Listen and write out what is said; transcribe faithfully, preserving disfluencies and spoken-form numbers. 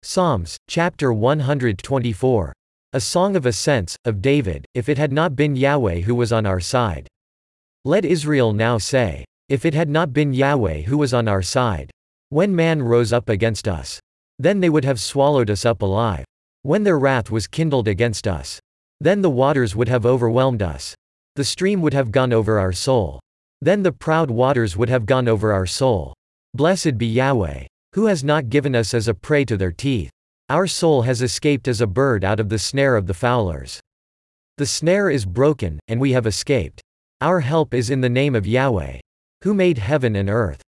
Psalms, chapter one hundred twenty-four. A song of ascents, of David, if it had not been Yahweh who was on our side. Let Israel now say, if it had not been Yahweh who was on our side. When man rose up against us. Then they would have swallowed us up alive. When their wrath was kindled against us. Then the waters would have overwhelmed us. The stream would have gone over our soul. Then the proud waters would have gone over our soul. Blessed be Yahweh, who has not given us as a prey to their teeth. Our soul has escaped as a bird out of the snare of the fowlers. The snare is broken, and we have escaped. Our help is in the name of Yahweh, who made heaven and earth.